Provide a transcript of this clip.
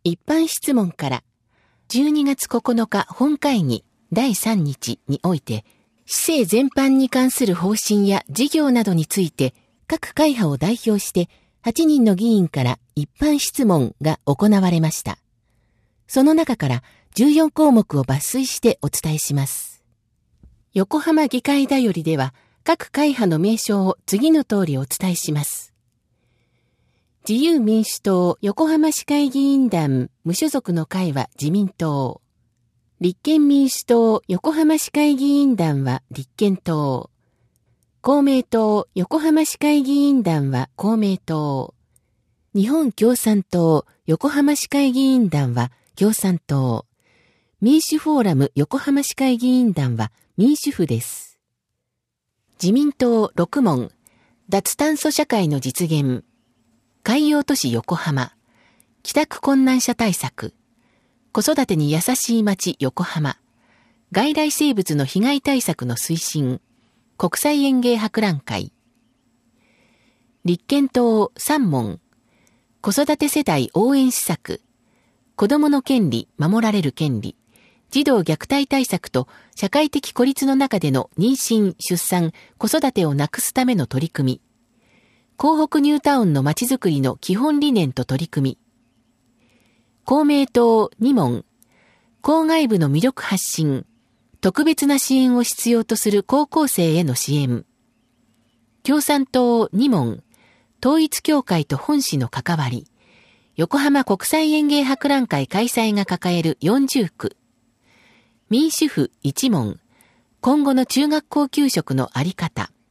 一般質問から12月9日本会議第3日において、市政全般に関する方針や事業などについて各会派を代表して8人の議員から一般質問が行われました。その中から14項目を抜粋してお伝えします。横浜議会だよりでは各会派の名称を次の通りお伝えします。自由民主党横浜市会議員団無所属の会は自民党。立憲民主党横浜市会議員団は立憲党。公明党横浜市会議員団は公明党。日本共産党横浜市会議員団は共産党。民主フォーラム横浜市会議員団は民主府です。自民党6問、脱炭素社会の実現。海洋都市横浜、帰宅困難者対策、子育てに優しい街横浜、外来生物の被害対策の推進、国際園芸博覧会。立憲党3問、子育て世帯応援施策、子どもの権利守られる権利、児童虐待対策と社会的孤立の中での妊娠・出産・子育てをなくすための取り組み、港北ニュータウンのまちづくりの基本理念と取り組み。公明党2問、校外部の魅力発信、特別な支援を必要とする高校生への支援。共産党2問、統一教会と本市の関わり、横浜国際園芸博覧会開催が抱える40区。民主府1問、今後の中学校給食のあり方。